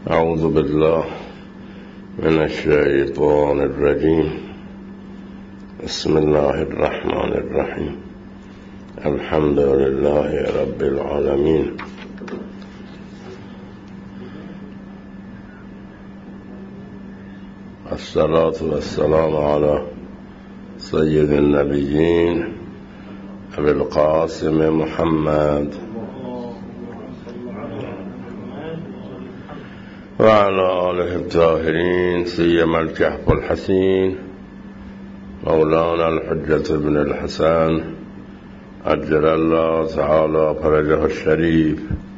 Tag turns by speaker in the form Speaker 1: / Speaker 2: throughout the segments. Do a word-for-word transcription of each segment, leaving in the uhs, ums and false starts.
Speaker 1: اعوذ بالله من الشیطان الرجیم. بسم الله الرحمن الرحیم. الحمد لله رب العالمین. الصلاة والسلام على سید النبیین ابی القاسم محمد وعلى آله الطاهرين سيما الكهف الحسين مولانا الحجة بن الحسن عجل الله تعالى فرجه الشريف.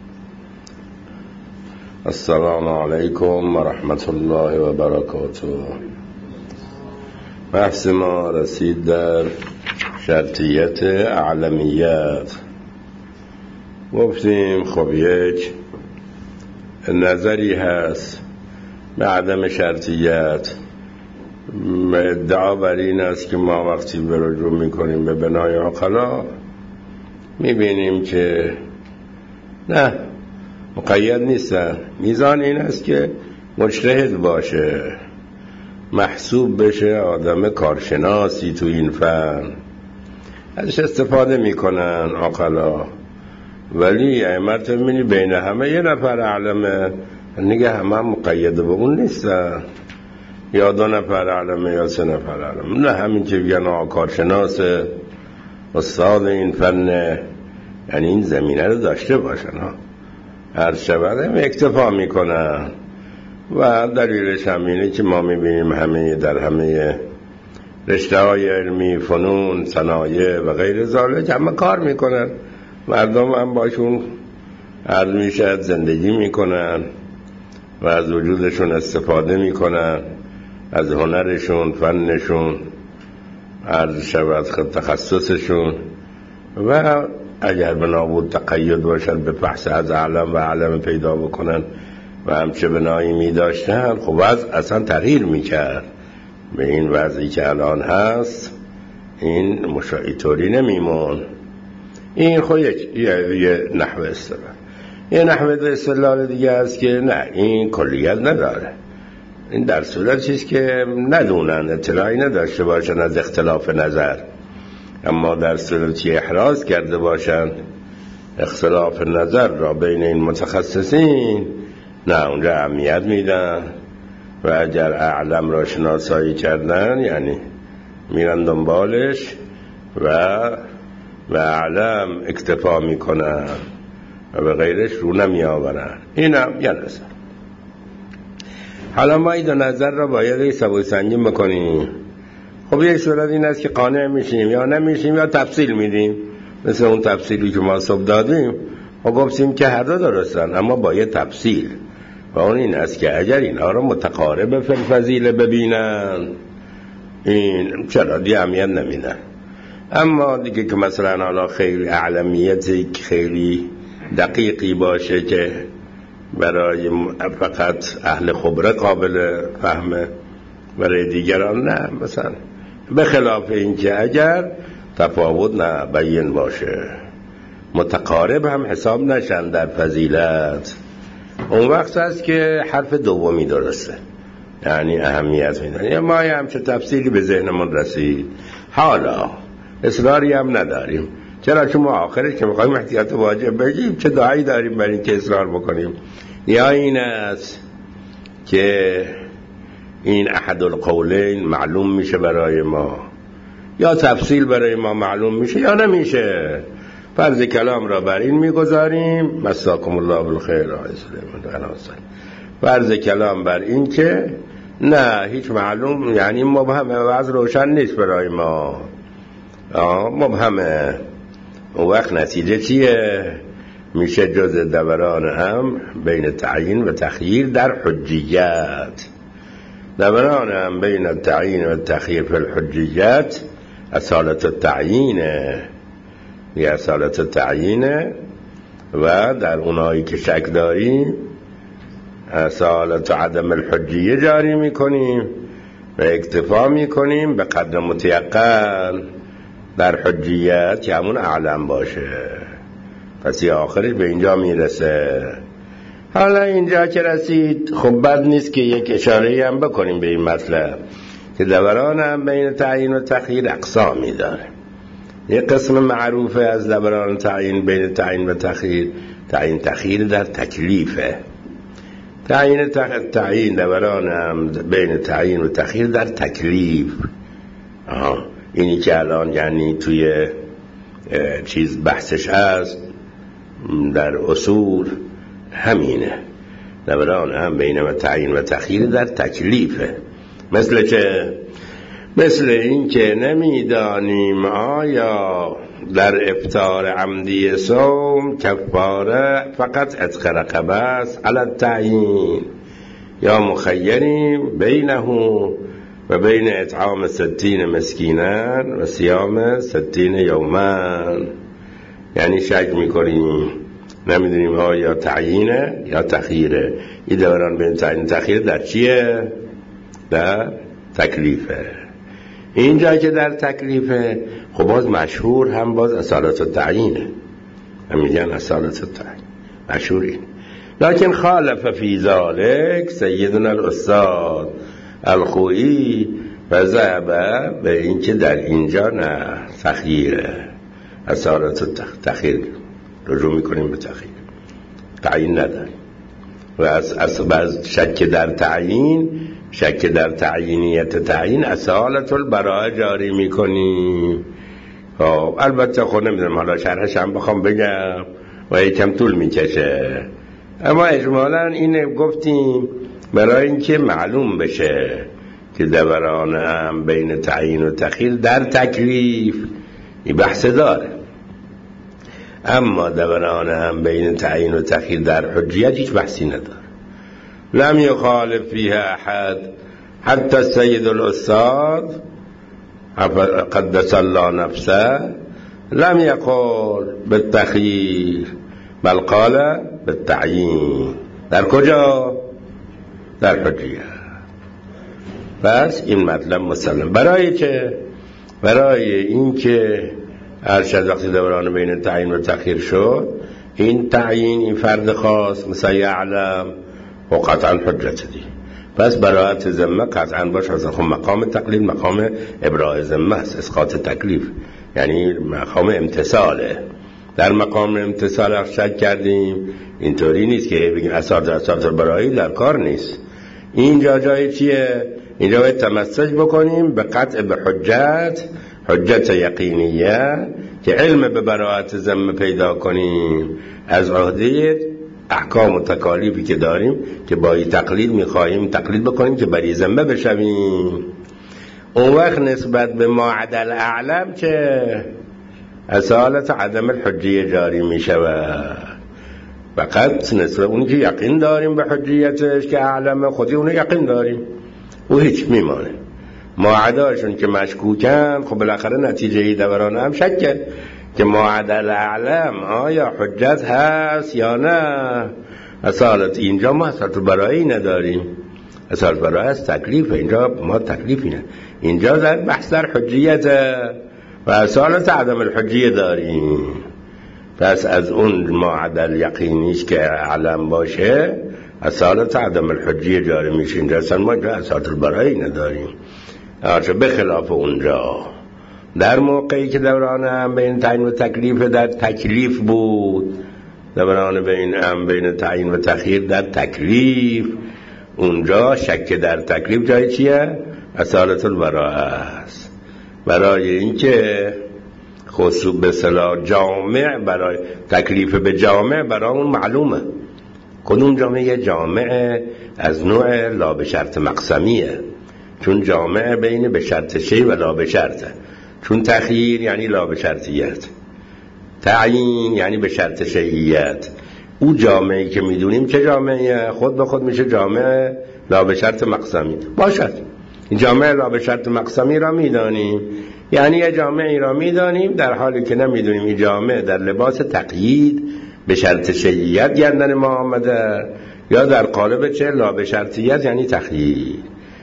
Speaker 1: السلام عليكم ورحمة الله وبركاته. بحث ما رسید در شرطیت اعلمیت. گفتیم خب یک نظری هست به عدم شرطیت، ادعا بر این است که ما وقتی به رجوع میکنیم به بنای عقلا میبینیم که نه، مقید نیستن. میزان این است که مجتهد باشه، محسوب بشه آدم کارشناسی تو این فن، ازش استفاده میکنن عقلا. ولی ائمت میبینی بین همه یه نفر علمه، نگه همه مقید به اون نیستن، یا دو نفر علمه یا سه نفر علمه، نه همین که بگن آقا کارشناس استاد این فن، یعنی این زمینه رو داشته باشن ها. هر شبه هم اکتفا میکنن و دلیلش هم اینه که ما میبینیم همه در همه رشته های علمی، فنون، صنایع و غیر ذالک همه کار میکنن، مردم هم باشون عرض میشد زندگی میکنن و از وجودشون استفاده میکنن، از هنرشون، فنشون، عرض شود تخصصشون. و اگر بنابود تقید باشد به بحث از علم و علم پیدا بکنن و همچه بنایی میداشتن، خب وضع اصلا تغییر میکرد. به این وضعی که الان هست این مشاهیطوری نمیمون. این خود یک یه نحوه استدلال. یه نحوه استدلال دیگه است که نه، این کلیت نداره. این در صورت چیست که ندونن، اطلاعی نداشته باشن از اختلاف نظر، اما در صورتی احراز کرده باشن اختلاف نظر را بین این متخصصین، نه اونجا اهمیت میدن و اگر اعلم را شناسایی کردن یعنی میرن دنبالش و و اعلم اکتفا میکنن و به غیرش رو نمی آورن. این هم یه نظر. حالا ما این دو نظر را باید حساب و سنجیم بکنیم. خب یه صورت این است که قانع میشیم یا نمیشیم یا تفصیل میدیم، مثل اون تفصیلی که ما صبح دادیم. خب گفتیم که هر دو درستن، اما با یه تفصیل، و اون این است که اگر اینها را متقارب فی الفضیله ببینن، این چرا دی اهمیت نمیدن. اما دیگه که مثلا حالا خیلی اعلمیتی خیلی دقیقی باشه که برای فقط اهل خبره قابل فهمه، برای دیگران نه، مثلا به خلاف این که اگر تفاوت نه بین باشه، متقارب هم حساب نشن در فضیلت، اون وقت هست که حرف دومی درسته، یعنی اهمیت میدن. ما هم چه تفصیلی به ذهنمون رسید، حالا اصراری هم نداریم، چرا که ما آخرش که میخواییم احتیاط واجب بگیم چه دعایی داریم برای این که اصرار بکنیم. یا این است که این احد القولین معلوم میشه برای ما، یا تفصیل برای ما معلوم میشه یا نمیشه. فرض کلام را بر این میگذاریم، مساکم الله بالخیر، فرض کلام بر این که نه هیچ معلوم، یعنی مبهمه و از روشن نیست برای ما، مبهمه. اون وقت نتیجه چیه؟ میشه جز دوران هم بین تعیین و تخییر در حجیت. دوران هم بین تعیین و تخییر فی الحجیت اصالت التعیین، یه اصالت التعیین، و در اونایی که شک داریم اصالت عدم الحجیه جاری میکنیم و اکتفا میکنیم به قدر متیقن در حجیت که همون اعلم باشه. پس یه آخرش به اینجا میرسه. حالا اینجا که رسید خب بد نیست که یک اشاره هم بکنیم به این مطلب که دوران هم بین تعیین و تخییر اقسامی داره. یک قسم معروفه از دوران تعیین بین تعیین و تخییر، تعیین تخییر در تکلیفه. تعیین تخ... تعیین دوران هم بین تعیین و تخییر در تکلیف. آها. اینی که الان یعنی توی چیز بحثش هست در اصول همینه. دوران هم بین تعیین و تخییر در تکلیفه. مثل چه؟ مثل این که نمیدانیم آیا در افطار عمدی صوم کفاره فقط عتق رقبه است علی التعیین یا مخیریم بینه و بین اطعام ستین مسکینان و صیام ستین یومن. یعنی شک میکنیم نمیدونیم آیا تعیینه یا تخییره. این دوران بین تعیین تخییر در چیه؟ در تکلیفه. اینجا که در تکلیفه خب باز مشهور هم باز اصالت التعیینه، هم میگن اصالت التعیین مشهور این. لکن خالف فی ذالک سیدنا الاستاد الخویی و ذهب به این که در اینجا نه تخییره، اصالت تخییر رجوع میکنیم به تخییر، تعیین نداریم. و از از شک در تعیین شک در تعیینیت تعیین اصالت البراءه جاری میکنیم. خب البته خود نمیدونم حالا شرحش هم بخوام بگم و یکم طول میکشه، اما اجمالا اینه گفتیم برای اینکه معلوم بشه که دوران هم بین تعیین و تخییر در تکلیف این بحث داره، اما دوران هم بین تعیین و تخییر در حجیت هیچ بحثی نداره. لم يخالف فيها احد حتى السيد الاستاذ قدس الله نفسه لم يقول بالتخيير بل قال بالتعيين. در کجا؟ در حجیه. پس این مطلب مسلم. برای چه؟ برای این که ارشد وقتی دوران بین تعیین و تخییر شد، این تعیین این فرد خاص مثل یعلم و قطعا حجت دی، پس براءت ذمه قطعا باش. خب مقام تقلید مقام ابراء ذمه است، اسقاط تکلیف یعنی مقام امتثاله. در مقام امتثال شک کردیم، اینطوری نیست که بگیم اساس اساس برایی در کار نیست. اینجا جای چیه؟ اینجا باید تمسک بکنیم به قطع به حجت، حجت یقینیه که علم به براءت ذمه پیدا کنیم از عهده احکام و تکالیفی که داریم که با این تقلید میخواهیم تقلید بکنیم که بری ذمه بشویم. اون وقت نسبت به ما عدل اعلم چه؟ اصالت عدم الحجیه جاری میشود. فقط نسبت اونی که یقین داریم به حجیتش که اعلم خودی اونو یقین داریم او هیچ میمانه. معاداشون که مشکوکن خب بالاخره نتیجه دوران هم شکه که معادل اعلم آیا حجت هست یا نه. اصالت اینجا ما اصالت برایی نداریم، اصالت برایی هست تکلیف، اینجا ما تکلیفی نه، اینجا در بحث در حجیت و اصالت عدم الحجیه داریم. پس از اون معادل یقینیش که اعلم باشه اصالت عدم الحجیه جاری میشه. اینجا اصلا ما اصالت برایی نداریم، آرچه بخلاف اونجا در موقعی که دوران هم بین تعیین و تکلیف در تکلیف بود، دوران بین هم بین تعیین و تخییر در تکلیف، اونجا شک در تکلیف جای چیه؟ اصالت البراءه است. برای اینکه خصوص به اصطلاح جامع برای تکلیف به جامع برای اون معلومه کدوم جامعه جامع از نوع لا به شرط مقسمیه، چون جامع بین به شرط شی و لا به شرطه، چون تخییر یعنی لا به شرطیت، تعیین یعنی به شرط شیعیت. او جامعی که میدونیم چه جامعه خود به خود میشه جامع لا به شرط مقسمی باشد. این جامع لا به شرط مقسمی را میدانیم، یعنی یه جامعی را میدانیم در حالی که نمیدونیم این جامع در لباس تقیید به شرط شیعیت گردن ما آمده یا در قالب چه لا به شرطیت یعنی تخییر.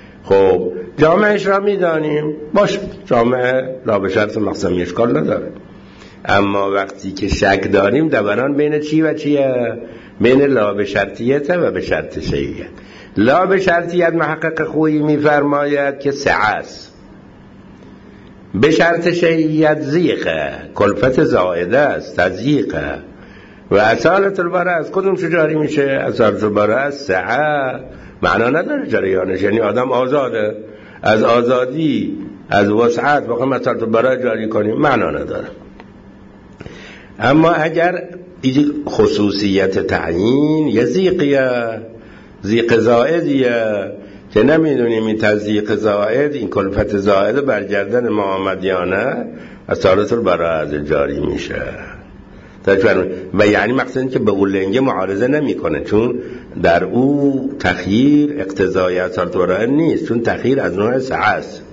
Speaker 1: خب جامعش را میدانیم باش، جامع لا به شرط مقسمی اشکال نداره. اما وقتی که شک داریم دوران بین چی و چیه؟ بین لا به شرطیت و به شرط شیعیت. لا به شرطیت محقق خویی میفرماید که سعه است، به شرط شیعیت زیقه، کلفت زائده است، تضییقه. و اصالت الباره از کدوم جاری میشه؟ اصالت الباره از سعه، معنا نداره جریانش، یعنی آدم آزاده، از آزادی از وسعت بخوام اصالت الباره جاری کنیم معنا نداره. اما اگر خصوصیت تعیین یا زیقیه، زیق زائدیه که نمیدونیم این تزییق زائد، این کلفت زائد برگردن محمدیانه، اصالت البراء جاری میشه. و یعنی مقصد که به اون لنگه معارضه نمیکنه، چون در او تخییر اقتضای اصالت البراء نیست، چون تخییر از نوع سعه است.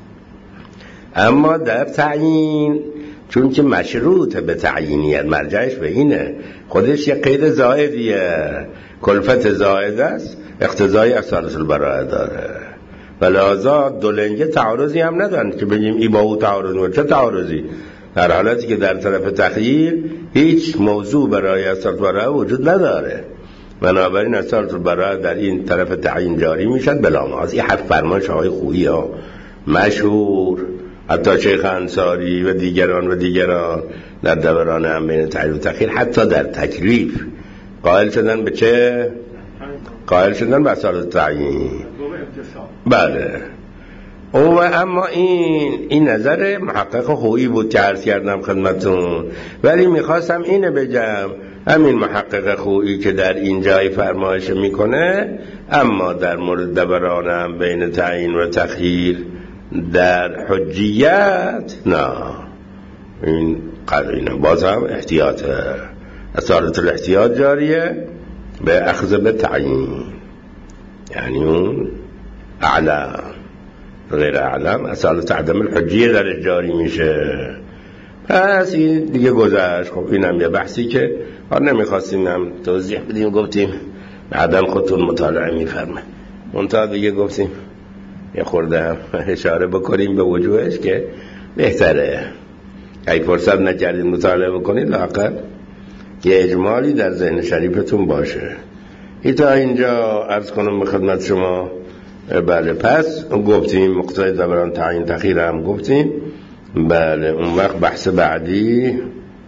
Speaker 1: اما در تعیین چون که مشروط به تعیینیت، مرجعش به اینه، خودش یه قید زائدیه، کلفت زائد است، اقتضای اصالت البراء داره. ولذا دو لنگه تعارضی هم ندارن که بگیم ای با او تعارض میکنه. چه تعارضی؟ در حالتی که در طرف تخییر هیچ موضوع برای اصالت البراء وجود نداره، بنابراین اصالت البراء در این طرف تعیین جاری میشد بلا معاذ. این حرف فرمایش آقای خویی ها مشهور، حتی شیخ انصاری و دیگران و دیگران در دوران هم بین تعیین و تخییر حتی در تکلیف قائل شدن به چه؟ قائل شدن به اصالت تعیین. بله. او اما این این نظر محقق خویی بود که عرض کردم خدمتون، ولی میخواستم اینه بگم همین محقق خویی که در این جای فرمایش میکنه، اما در مورد دوران هم بین تعیین و تخییر در حجیت نه، این قرینه باز هم احتیاط، اصالت الاحتیاط جاریه به اخذ به تعیین، یعنی اون اعلم غیر اعلم اصالت عدم الحجیه در جاری میشه. پس این دیگه گذشت. خب اینم یه بحثی که ما نمیخواستیم هم توضیح بدیم، گفتیم بعدم خودتون مطالعه میفرمه، منتها دیگه گفتیم یه خورده هم اشاره بکنیم به وجوهش که بهتره اگه فرصت نکردید مطالعه بکنید لااقل یه اجمالی در ذهن شریفتون باشه. ای تا اینجا عرض کنم به خدمت شما. بله، پس گفتیم مقتضای دوران تعیین تخییر هم گفتیم. بله، اون وقت بحث بعدی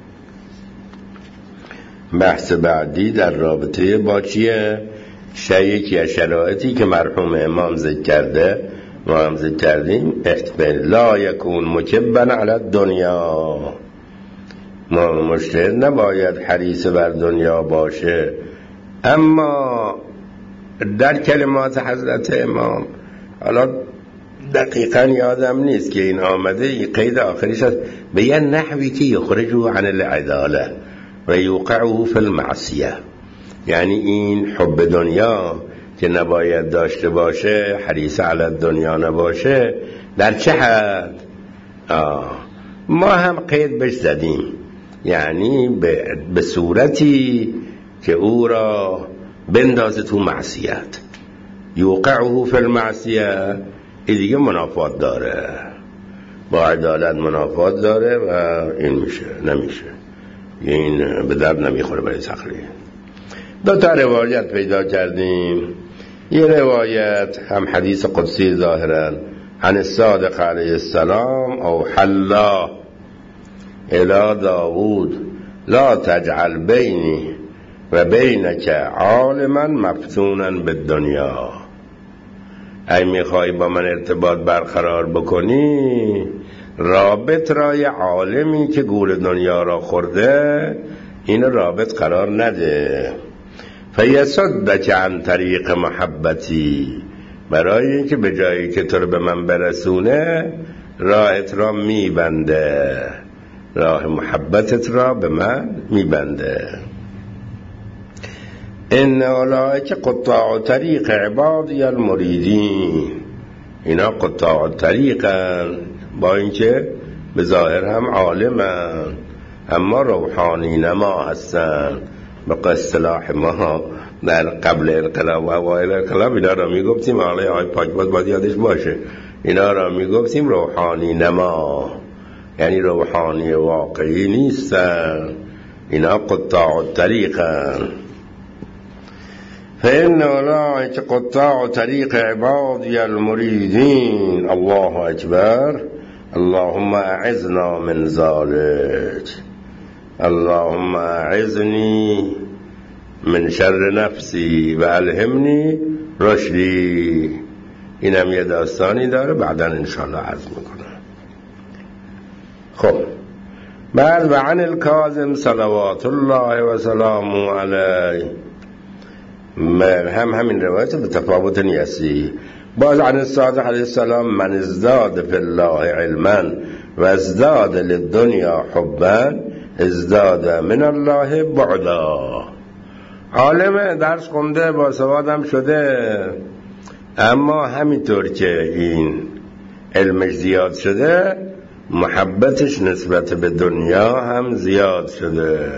Speaker 1: بحث بعدی در رابطه با چیه؟ شیکی از شرایطی که مرحوم امام ذکر کرده، ما هم ذکر کردیم، لا یکون مکبا علی الدنیا، ما مجتهد نباید حریص بر دنیا باشه. اما در کلمات حضرت امام، حالا دقیقا یادم نیست که این آمده، قید آخریش هست به یه نحوی که یخرجو عن العداله و یوقعه فی المعصیه، یعنی این حب دنیا که نباید داشته باشه، حریص علی الدنیا نباشه، در چه حد؟ آه. ما هم قید بش زدیم، یعنی به, به صورتی که او را بندازه تو معصیت، یوقعه فی المعصیه، این دیگه منافات داره، با عدالت منافات داره و این میشه نمیشه، این به درد نمیخوره برای تقریر. دو تا روایت پیدا کردیم. یه روایت هم حدیث قدسی ظاهرا عن الصادق علیه السلام، او حلا الی داوود لا تجعل بینی و بینک عالما مفتونا بالدنیا، ای میخوای با من ارتباط برقرار بکنی، رابط را یه عالمی که گول دنیا را خورده این رابط قرار نده. فیصدک عن طریق محبتی، برای اینکه به جایی که تو رو به من برسونه راهت را میبنده، راه محبتت را به من میبنده. ان اولئک قطاع طریق عبادی المریدین، اینا قطاع طریقن، با اینکه به ظاهر هم عالمن اما روحانی نما هستن. به اصطلاح ما در قبل انقلاب و اوایل انقلاب اینا را میگفتیم، حالا آقای پاکباز باید یادش باشه، اینا را میگفتیم روحانی نما، یعنی روحانی واقعی نیستن، اینا قطاع طریقن. فإن أولئك قطاع طريق عبادي المريدين. الله أكبر. اللهم أعذنا من ذلك. اللهم أعذني من شر نفسی و الهمنی رشدی. اینم یه داستانی داره، بعدا انشاءالله عرض میکنم. خب بعد و عن الکاظم صلوات الله و سلامه علیه، هم همین روایت به تفاوت نیستی. باز عن الصادق علیه السلام من ازداد فی الله علما و ازداد للدنیا حبا ازداد من الله بعدا. عالم درس خونده با سوادم شده، اما همینطور که این علمش زیاد شده محبتش نسبت به دنیا هم زیاد شده.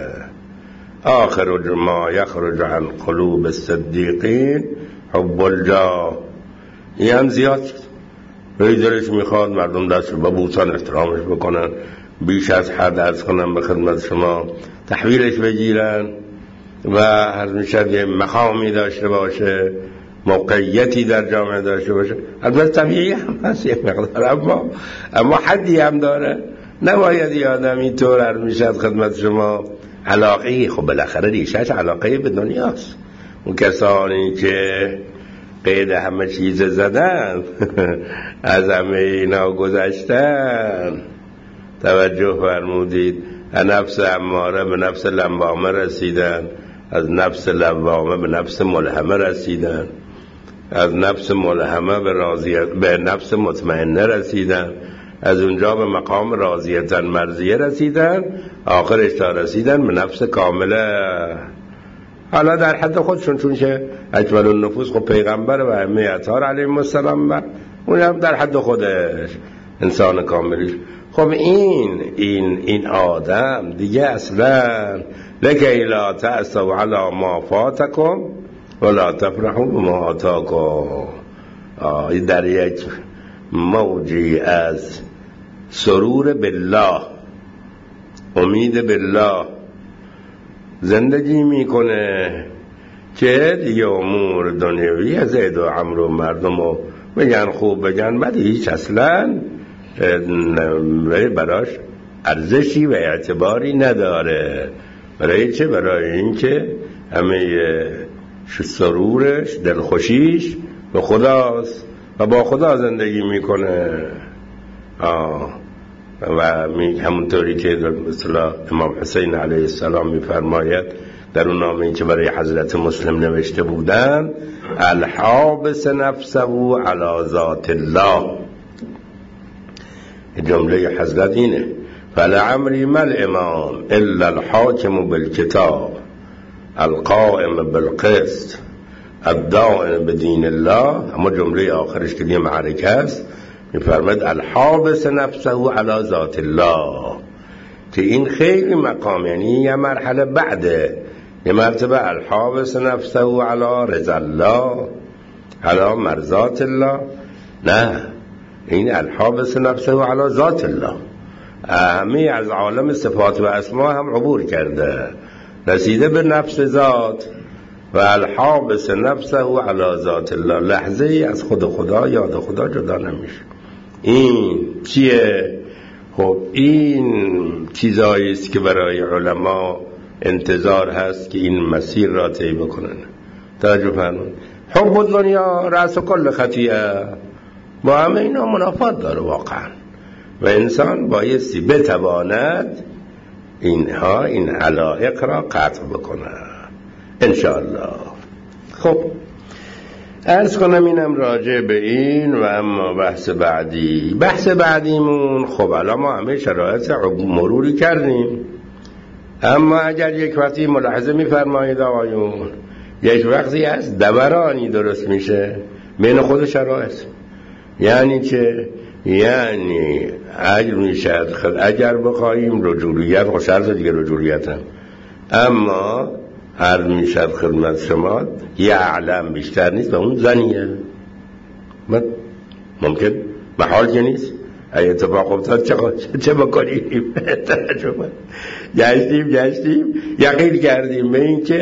Speaker 1: آخر ما یخرج عن قلوب الصدیقین حب الجاه. این هم زیاد شد. دلش میخواد مردم دست رو ببوسن، احترامش بکنن، بیش از حد عرض کنن به خدمت شما، تحویلش بگیرن و هر میشد یه مقامی داشته باشه، موقعیتی در جامعه داشته باشه. البته طبیعی هم هست یک مقدار، اما اما حدی هم داره. نباید یه آدم اینطور هر میشد خدمت شما علاقه، خب بالاخره ریشش علاقه به دنیاست. اون کسانی که قید همه چیز زدن از همه اینا گذشتن، توجه فرمودید، از نفس اماره به نفس لوامه رسیدن، از نفس لوامه به نفس ملهمه رسیدن، از نفس ملهمه به راضیت به نفس مطمئنه رسیدن، از اونجا به مقام راضیتن مرضیه رسیدن، آخرش تا رسیدن به نفس کامله. حالا در حد خودشون، چون که اجمل النفوس خب پیغمبر و ائمه اطهار علیهم السلام، اون هم در حد خودش انسان کاملیش. خب این این این آدم دیگه اصلا لکی لا تأسوا علی ما فاتکم ولا تفرحوا بما آتاکم. در یک موجی از سرور بالله، امید بالله زندگی میکنه که دیگه امور دنیوی از زید و عمر و مردم رو بگن خوب بگن بعد هیچ اصلا براش ارزشی و اعتباری نداره. برای چه؟ برای این که همه سرورش دلخوشیش به خداست و با خدا زندگی میکنه. آه و همونطوری که مثلا امام حسین علیه السلام میفرماید در اون نامه‌ای که برای حضرت مسلم نوشته بودن، الحابس نفسه علی ذات الله. جمله حضرت اینه فلعمری ما الامام الا الحاکم بالکتاب القائم بالقسط الدائم بدین الله. اما جمله آخرش که دیگه معرکه است، میفرماید الحابس نفسه علی ذات الله، که این خیلی مقام، یعنی یه مرحله بعده، یه مرتبه الحابس نفسه علی رضا الله علی مرضات الله. نه، این الحابس نفسه علی ذات الله، همه از عالم صفات و اسما هم عبور کرده، رسیده به نفس ذات. و الحابس نفسه علی ذات الله، لحظه ای از خود خدا، یاد خدا جدا نمیشه. این چیه؟ خب این چیزایی است که برای علما انتظار هست که این مسیر را طی بکنن. توجه فرمایید. حب دنیا رأس کل خطیئه، با همه اینا منافات داره واقعا، و انسان بایستی بتواند اینها این علایق را قطع بکنه انشاءالله. خب عرض کنم اینم راجع به این. و اما بحث بعدی، بحث بعدیمون، خب الان ما همه شرایط مروری کردیم، اما اگر یک وقتی ملاحظه می‌فرمایید آقایون، یک وقتی از دورانی درست میشه بین خود شرایط، یعنی که یعنی اگر میشد اگر بخواهیم رجولیت، خب شرط دیگه رجولیت هم، اما هر میشد خدمت شما یه علم بیشتر نیست و اون زنیه. من ممکن محال که نیست، اگه اتفاق افتاد چه, چه بکنیم؟ گشتیم گشتیم یقین کردیم به این که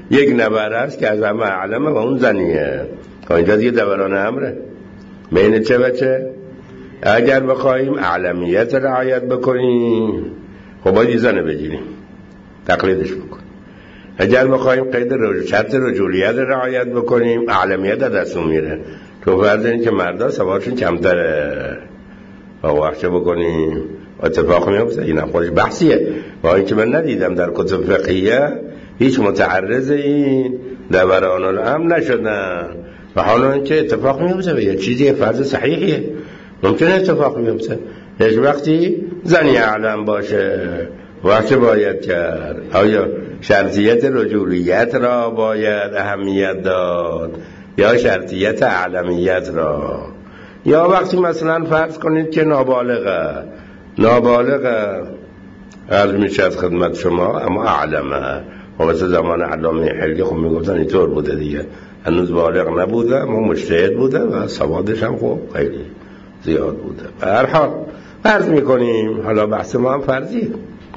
Speaker 1: یک نبر است که از همه اعلمه و اون زنیه. اینجا دیگه دوران امره بین چه و چه؟ اگر بخوایم اعلمیت رعایت بکنیم خب باید زن بگیریم تقلیدش بکنیم. اگر بخوایم قید رجوع شرط رجولیت رعایت بکنیم اعلمیت دستون میره، تو فرض این که مردا سوادشون کمتره و وقت بکنیم اتفاق میفته. این خودش بحثیه، با اینکه من ندیدم در کتب فقهیه هیچ متعرض این دوران الامر نشدن و حالا اینکه اتفاق میفته و یه چیزی فرض صحیحیه ممکنه اتفاق میفته. هیچ وقتی زنی اعلم باشه وقت باید کرد. آیا شرطیت رجولیت را باید اهمیت داد یا شرطیت اعلمیت را؟ یا وقتی مثلا فرض کنید که نابالغه نابالغه عرض میشد خدمت شما اما اعلمه و مثل زمان علامه حلقی خب میگفتن اینطور بوده دیگه، هنوز بالغ نبوده اما مجتهد بوده و سوادش هم خب خیلی زیاد بوده. به هر حال فرض میکنیم، حالا بحث ما هم فرضیه،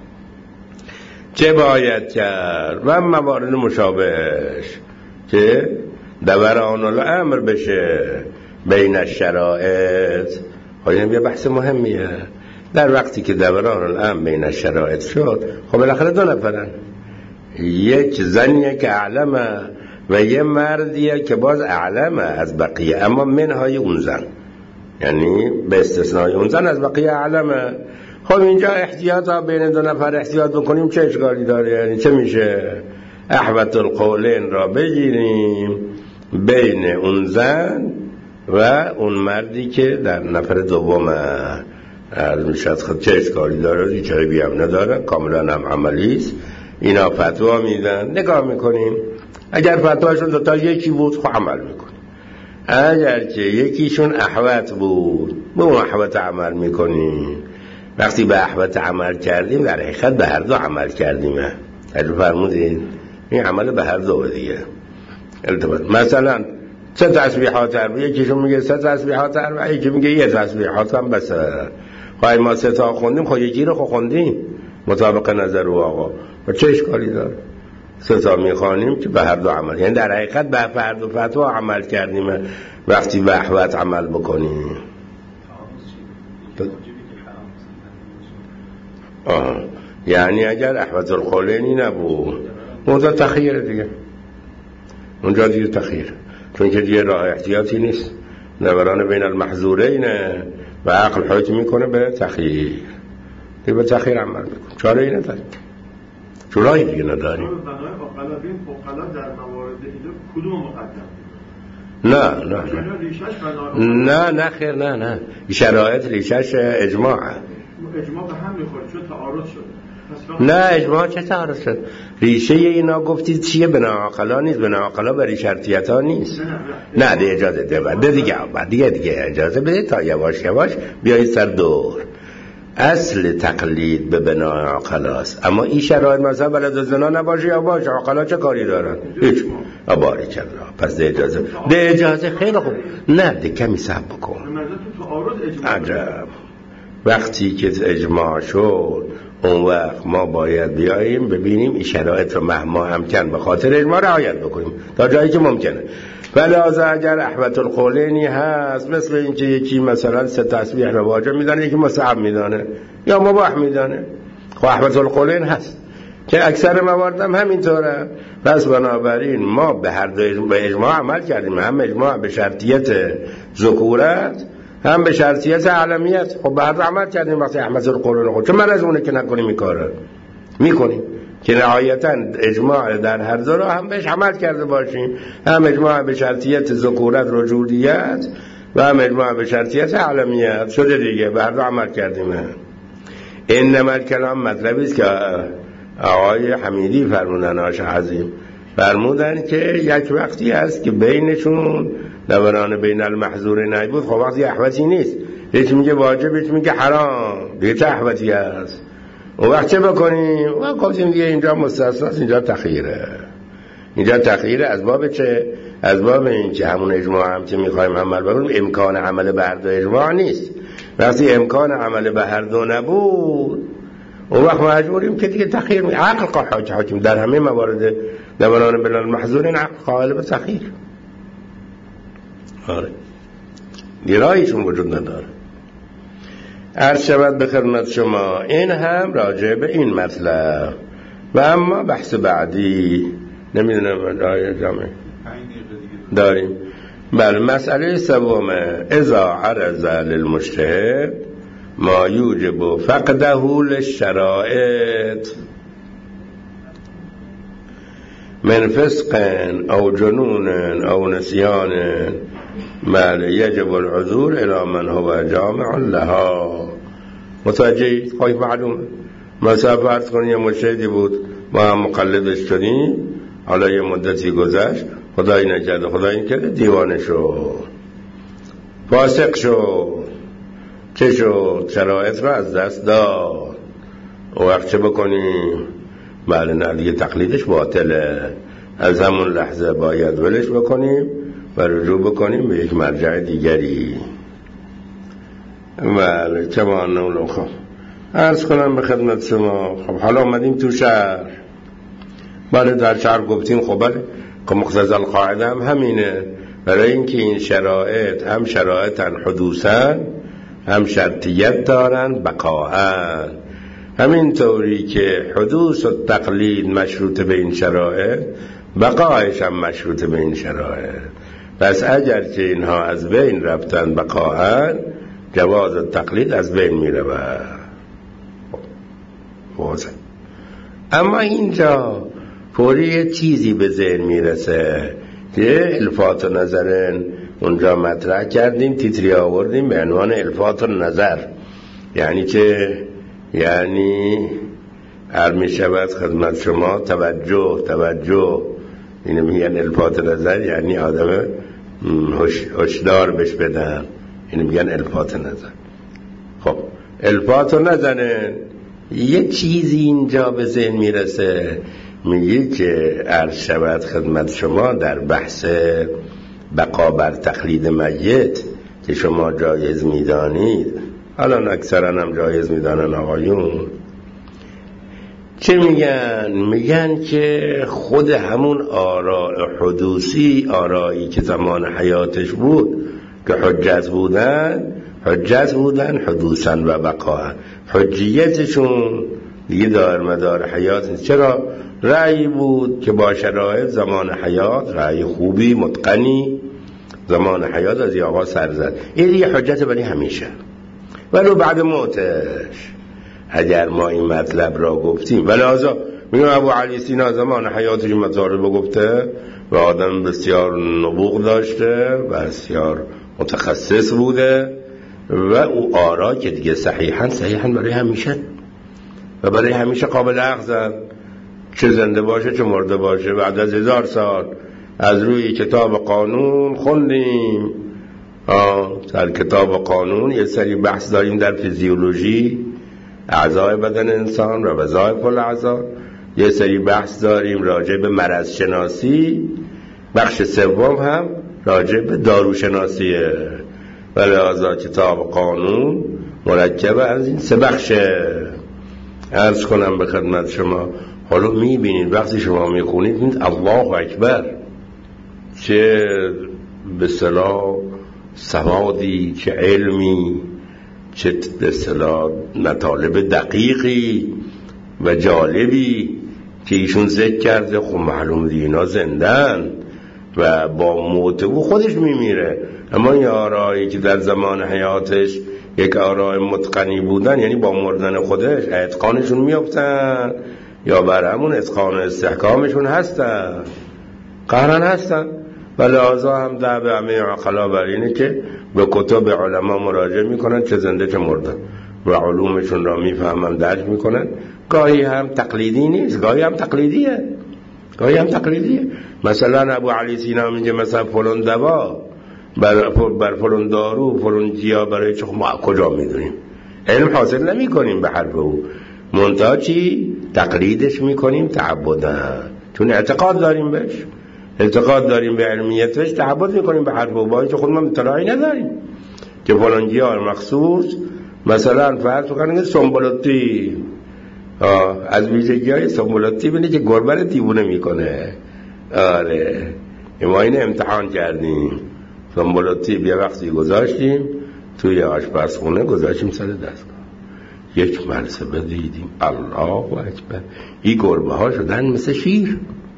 Speaker 1: چه باید کرد و موارد مشابهش که دوران الامر بشه بین الشرائط. این یه بحث مهمیه. در وقتی که دوران الامر بین الشرائط شد خب بالاخره دو نفرن، یک زنیه که اعلمه و یه مردیه که باز اعلمه از بقیه اما منهای اون زن، یعنی به استثنای اون زن از بقیه اعلمه. خب اینجا احتیاط ها بین دو نفر احتیاط بکنیم چه اشکالی داره؟ یعنی چه میشه؟ احوط القولین را بگیریم بین اون زن و اون مردی که در نفر دومه. عرض میشد خود چه اشکالی داره؟ چرا بیام نداره؟ کاملا هم عملیست. اینا فتوا میدن، نگاه میکنیم اگر فتواشون دوتا یکی بود خب عمل میکنیم، اگر که یکیشون احوط بود به اون احوط عمل میکنیم. وقتی به احوط عمل کردیم در حقیقت به هر دو عمل کردیم. اجازه فرمودین این عمل به هر دو دیگه التباط. مثلا سه تسبیحات اربعه، یکیشون میگه سه تسبیحات اربعه، یکی میگه یه تسبیحات هم بس. خواهی ما سه تا خوندیم خب یکی رو خوندیم مطابق نظر او آقا و چه اشکالی داره؟ سه تا میخوانیم که به هر دو عمل، یعنی در حقیقت به هر دو فتوا عمل کردیم. وقتی به احوط عمل بکنیم آه. یعنی اگر احوط القولینی نبود اونجا تخییره دیگه، اونجا دیگه تخییر، چون که دیگه راه احتیاطی نیست. دوران بین المحظورین و عقل حکم میکنه به تخییر، دیگه به تخییر عمل میکنه. چاره ای نداریم، چرایی دیگه نداریم.
Speaker 2: در موارد کدوم مقدم؟
Speaker 1: نه نه نه نه نه خیر نه نه شرایط ریشش اجماعه.
Speaker 2: اجماع به هم میخوره چون تعارض شد.
Speaker 1: نه اجماع چه تعارض شد؟ ریشه اینا گفتید چیه؟ بناعقلا نیست، بناعقلا برای شرطیت ها نیست. نه نه ده اجازه ده بعد دیگه بعد دیگه دیگه اجازه بده تا یواش یواش بیایید سر دور. اصل تقلید به بنای عقلاست، اما این شرایط مثلا بلد زنا نباشه یا باشه عقلا چه کاری دارن؟ هیچ. آباری کرد پس ده اجازه ده اجازه خیلی خوب. نه ده کمی صبر بکن. عجب وقتی که اجماع شد اون وقت ما باید بیاییم ببینیم این شرایط رو مهما امکن به خاطر اجماع رعایت بکنیم تا جایی که ممکنه. فلازا اگر احوط القولینی هست مثل اینکه یکی مثلا سه تسبیح رو واجب میدانه یکی مستحب میدانه یا مباح میدانه، خب احوط القولین هست که اکثر موارد هم همینطوره. پس بنابراین ما به هر دو به اجماع عمل کردیم، هم اجماع به شرطیت ذکورت هم به شرطیت علمیت. خب به هر دو عمل کردیم. وقتی احوط القولین خود چه مرزونه که نکنیم این کارو میکنیم که نهایتا اجماع در هر دو را هم بهش عمل کرده باشیم، هم اجماع به شرطیت ذکورت رجولیت و هم اجماع به شرطیت علمیت شده دیگه، به هر دو عمل کردیم. انما الکلام مطلبی است که آقای حمیدی فرمودن، آش عظیم فرمودن که یک وقتی هست که بینشون دوران بین المحظورین نبود، خب وقتی احوطی نیست، یکی میگه واجب یکی میگه حرام، دیگه چه احوطی هست؟ اون وقت چه بکنیم؟ اون گفتیم دیگه اینجا مستثناست، اینجا تخییره. اینجا تخییره از باب چه؟ از باب این که همون اجماع هم که میخوایم عمل بکنیم امکان عمل به هر دو اجماع نیست. وقتی امکان عمل به هر دو نبود اون وقت مجبوریم که دیگه تخییر می عقل قاحاج حاکم در همه موارد لبنان بلال محظور این عقل قائل به تخییر. آره دیرایشون وجود نداره. عرض شود به خدمت شما این هم راجع به این مطلب. و اما بحث بعدی نمیدونم آیه جامعه داریم. بله مسئله سومه اذا عرض للمجتهد ما یوجب فقده للشرائط من فسق او جنون او نسیان بله یجب العذور الى من هو جامع لها. متوجه خواهی معلومه مثلا فرض کنید یه مجتهدی بود ما هم مقلدش شدیم، حالا یه مدتی گذشت خدایی نکرده خدایی نکرده دیوانه شد، فاسق شد، چه شد؟ شرایط را از دست داد. او وقت چه بکنیم؟ بله نه دیگه تقلیدش باطله، از همون لحظه باید ولش بکنیم و رجوع بکنیم به یک مرجع دیگری. بله چما نولو خب عرض کنم به خدمت شما. خب حالا آمدیم تو شهر. بله در شهر گفتیم خب بله که مقتضی القاعده هم همینه، برای اینکه این شرایط هم شرایطن حدوثن هم شرطیت دارن بقاهن. همین طوری که حدوث و تقلید مشروط به این شرایط بقایش هم مشروط به این شرایط. پس اگر که اینها از بین رفتن بقاهن جواز تقلید از بین می رود. واضح. اما اینجا فوری یه چیزی به ذهن میرسه که الفات و نظرن اونجا مطرح کردیم، تیتری آوردیم به عنوان الفات و نظر. یعنی که یعنی هر می شود خدمت شما توجه توجه اینه میگن الفات و نظر، یعنی آدم هشدار بش بدن، اینه میگن الفات و نظر. خب الفات و نظرن یه چیزی اینجا به ذهن میرسه، میگه که عرض شود خدمت شما در بحث بقا بر تقلید میت که شما جایز میدانید، الان اکثرا هم جایز میدانن آقایون، چه میگن؟ میگن که خود همون آراء حدوثی، آرایی که زمان حیاتش بود که حجت بودن، حجت بودن حدوثا و بقا، حجیتشون دیگه دار مدار حیات نیست. چرا؟ رأی بود که با شرایط زمان حیات رأی خوبی متقنی زمان حیات از یه آقا سر زد، این دیگه حجت برای همیشه. ولو بعد موتش اگر ما این مطلب را گفتیم، ولی آزا میگم ابو علی سینا زمان حیاتش مطالب گفته و آدم بسیار نبوغ داشته و بسیار متخصص بوده و او آرا که دیگه صحیحاً صحیحاً برای همیشه و برای همیشه قابل اخذن، چه زنده باشه چه مرده باشه. بعد از هزار سال از روی کتاب قانون خوندیم، در کتاب قانون یه سری بحث داریم در فیزیولوژی اعضای بدن انسان و وظایف الاعضا، یه سری بحث داریم راجع به مرض شناسی، بخش سوم هم راجع به داروشناسیه و لذا کتاب قانون مرکب از این سه بخشه. عرض کنم به خدمت شما، حالا میبینید وقتی شما میخونید میبینید الله اکبر چه به اصطلاح سوادی، چه علمی، چه به اصطلاح مطالب دقیقی و جالبی که ایشون ذکر کرده. خب معلوم دی اینا زندن و با موت او خودش میمیره، اما این آرایی که در زمان حیاتش یک آرای متقنی بودن، یعنی با مردن خودش اتقانشون میافتن یا بر همون اتقان و استحکامشون هستن، قهرن هستن. و لذا هم در به همه عقلا بر اینه که به کتب علما مراجعه میکنن، چه زنده چه مردن، و علومشون را میفهمن درک میکنن. گاهی هم تقلیدی نیست، گاهی هم تقلیدیه، گاهی هم تقلیدیه. مثلا ابو علی سینا میگه مثلا فلان دوا بر, بر فلان دارو فلان جیا برای چه، ما کجا میدونیم؟ علم حاصل نمی کنیم به حرف او، منتها چی؟ تقلیدش میکنیم تعبدن، چون اعتقاد داریم بهش، اعتقاد داریم به علمیتش، تعبد میکنیم به حرف او، با اینکه خودمون اطلاعی نداریم که فلان جیا مخصوص مثلا فرض کنید سنبلاتی از ویژگی‌های سنبلاتی بینه که گربه رو دیوونه میکنه، آره ما این امتحان کردیم سنبولاتی یه وقتی گذاشتیم توی آشپزخونه گذاشتیم سر دستگاه یک مرتبه دیدیم الله اکبر این گربه ها شدن مثل شیر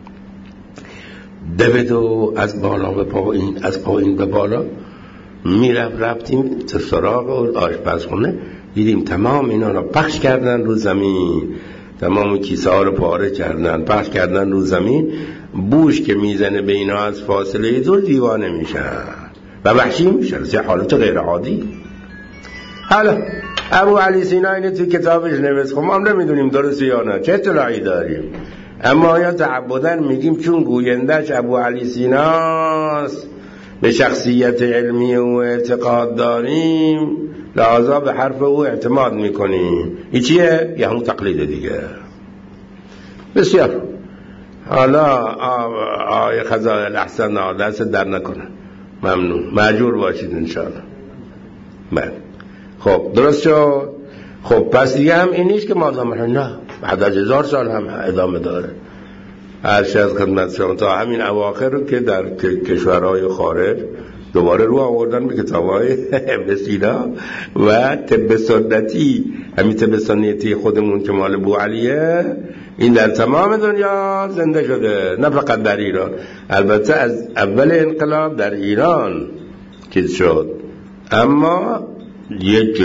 Speaker 1: دویدو از بالا به پایین از پایین به بالا میرفت رفتیم تو سراغ آشپزخونه دیدیم تمام اینا رو پخش کردن رو زمین تمام کیسه ها رو پاره کردن پخش کردن رو زمین بوش که میزنه به اینا از فاصله دور دیوانه میشن و وحشی میشن چه حالت غیر عادی. حالا ابو علی سینا اینه تو کتابش نوشت خب ما هم نمیدونیم درسته یا نه چه اطلاعی داریم اما آیا تعبدن میگیم چون گویندش ابو علی سیناست به شخصیت علمی او اعتقاد داریم لحاظا به حرف او اعتماد میکنیم این چیه؟ یه همون تقلید دیگه. بسیار حالا آیه خزائل احسن دست در نکنه ممنون مأجور باشید انشاءالله. من خب درست شد. خب پس دیگه هم این نیست که ما نه بعد از هزار سال هم ادامه داره. هرچه از خدمت شما تا همین اواخر رو که در کشورهای خارج دوباره رو آوردن به کتاب‌های ابن سینا و طب سنتی همین طب سنتی خودمون که مال ابو علیه این در تمام دنیا زنده شده نه فقط در ایران. البته از اول انقلاب در ایران چیز شد اما یک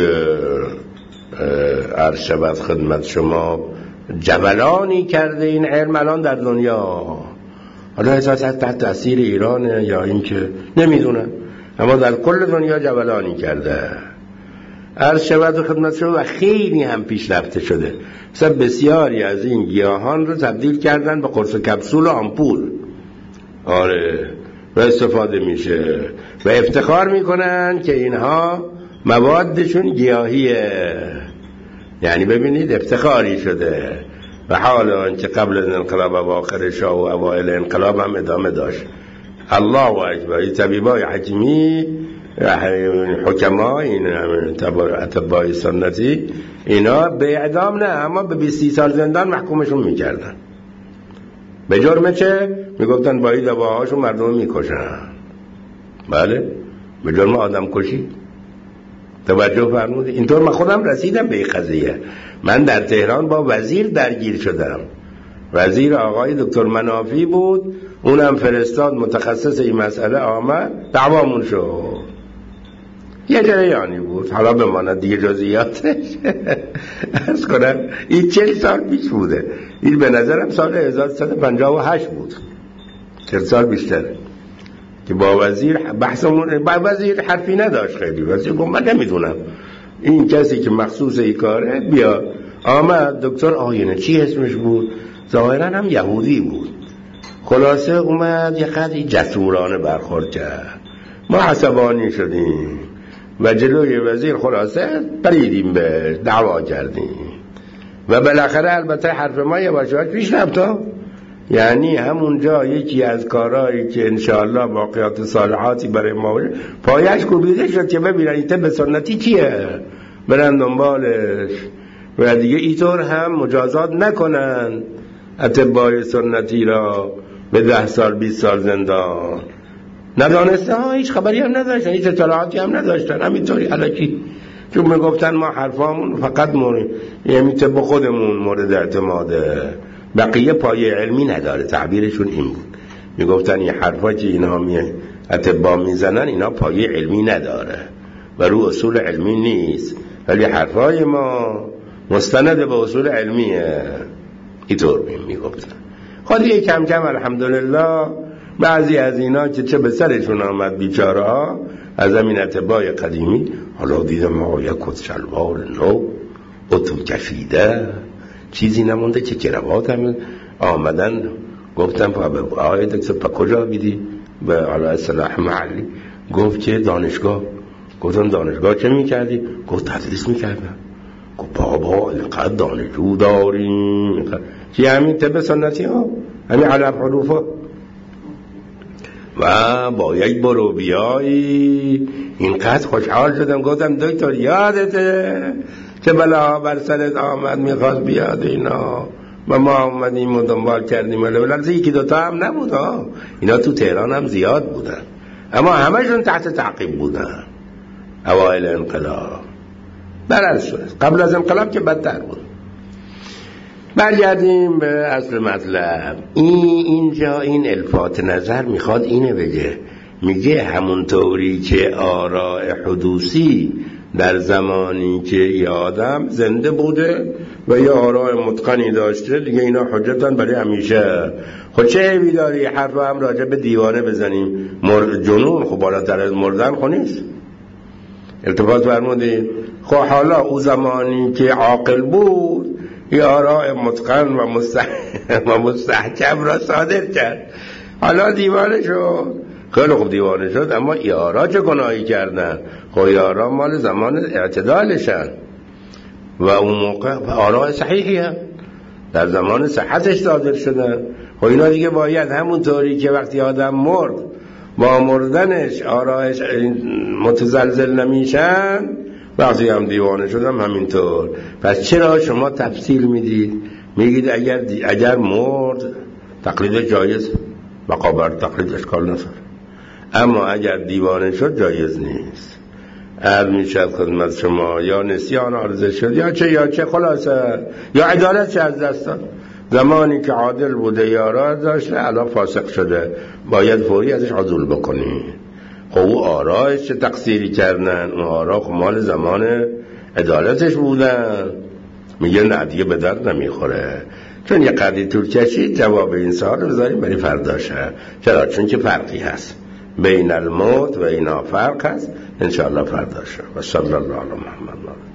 Speaker 1: عرض شود خدمت شما جبلانی کرده این علم الان در دنیا. حالا اساسا تحت تاثیر ایرانه یا این که نمیدونم اما در کل دنیا جبلانی کرده عرض شود خدمت شما و خیلی هم پیشرفته شده. مثلا بسیاری از این گیاهان رو تبدیل کردن به قرص کپسول و آمپول آره و استفاده میشه و افتخار میکنن که اینها موادشون گیاهیه. یعنی ببینید افتخاری شده و حال آنچه قبل از انقلاب و آخر شاه و اوائل انقلاب هم ادامه داشت. الله اکبر. طبیبای حکیمی حکما این اتباع سنتی اینا به اعدام نه اما به بیست سال زندان محکومشون میکردن. به جرم چه؟ میگفتن با این دواهاشون مردم میکشن. بله به جرم آدم کشی. توجه فرمودید. اینطور من خودم رسیدم به این قضیه. من در تهران با وزیر درگیر شدم. وزیر آقای دکتر منافی بود اونم فرستاد متخصص این مسئله آمد دعوامون شد. یه جریانی بود حالا بماند دیگه جزئیاتش عرض کنم این چهل سال پیش بوده. این به نظرم سال هزار و سیصد و پنجاه و هشت بود چهل سال بیشتره که با وزیر بحثمون با وزیر حرفی نداشت. خیلی وزیر گفت من نمیدونم این کسی که مخصوص این کاره بیا. آمد دکتر آینه چی اسمش بود ظاهرا هم یهودی بود. خلاصه اومد یه قدری جسورانه برخورد کرد. ما عصبانی شدیم و جلوی وزیر خلاصه پریدیم به دعوا کردیم و بالاخره البته حرف ما یواش یواش پیش رفت. یعنی همونجا یکی از کارهایی که انشاءالله باقیات صالحاتی برای ما پایش کوبیده شد که ببینن این طب سنتی چیه برن دنبالش و دیگه اینطور هم مجازات نکنن اتباع سنتی را به ده سال بیست سال زندان. ندانسته ها هیچ خبری هم نداشتن هیچ اطلاعاتی هم نداشتن همینطوری الکی چون میگفتن ما حرفامون فقط مورد یعنی طب خودمون مورد اعتماده بقیه پایه علمی نداره. تعبیرشون این بود میگفتن این حرفا که اینا می اتباع میزنن اینا پایه علمی نداره و رو اصول علمی نیست ولی حرفای ما مستند به اصول علمیه. اینطور میگفتن. خودی کم کم الحمدلله بعضی از اینا که چه به سرشون آمد بیچاره ها از همین اتباع قدیمی حالا دیدم آقا یک کت شلوار نو اتو کشیده چیزی نمونده که کروات هم آمدن. گفتم آقای دکتر پا کجا بیدی به حالا اصلاح محلی گفت که دانشگاه. گفتم دانشگاه چه میکردی؟ گفت تدریس میکردم. گفت بابا اینقدر دانشجو داریم چی همین طب سنتی ها همین علف حروف ها و با یک برو بیایی اینقدر خوشحال شدم. گفتم دکتر یادته چه بلا بر سرت آمد میخواست بیاد اینا و ما اومدیم و دنبال کردیم، ولی بلکه یکی دوتا هم نبود ها. اینا تو تهران هم زیاد بودن، اما همشون تحت تعقیب بودن اوایل انقلاب. برعکس شد قبل از انقلاب که بدتر بود. برگردیم به اصل مطلب. این اینجا این الفات نظر میخواد اینه بگه، میگه همونطوری که آراء حدوثی در زمانی که یه آدم زنده بوده و یه آراء متقنی داشته دیگه اینا حجتن برای همیشه. خب چه عیبی داری حرف هم راجع به دیوانه بزنیم؟ مر... جنون خب بالاتر از مردن خب نیست. التفات فرمودید. خب حالا او زمانی که عاقل بود یه آراء متقن و, مستح... و مستحکم را صادر کرد، حالا دیوانه شد. خیلی خوب دیوانه شد، اما یارا چه گناهی کردن؟ خب یارا مال زمان اعتدالشن و اون موقع آراء صحیحی هم در زمان صحتش صادر شدن. خب اینا دیگه باید همونطوری که وقتی آدم مرد با مردنش آرایش متزلزل نمیشن، وقتی هم دیوانه شدم همینطور. پس چرا شما تفصیل میدید؟ میگید اگر اگر مرد تقلید جایز، مقابر تقلید اشکال نداره، اما اگر دیوانه شد جایز نیست. عرض میشد خدمت شما یا نسیان عارضه شد یا چه یا چه خلاصه یا عدالت چه از دست داد. زمانی که عادل بوده یارا داشته الان فاسق شده، باید فوری ازش عزول بکنی. خب او آرایش چه تقصیری کردن؟ اون آرا خب مال زمان عدالتش بودن. میگه نه دیگه به درد نمیخوره. چون یه قدری طول کشید جواب این سوال رو بذاریم برای فرداشه. چرا؟ چون که فرقی هست بین الموت و اینا، فرق هست. انشاءالله فرداشه. و صلی الله علی محمد.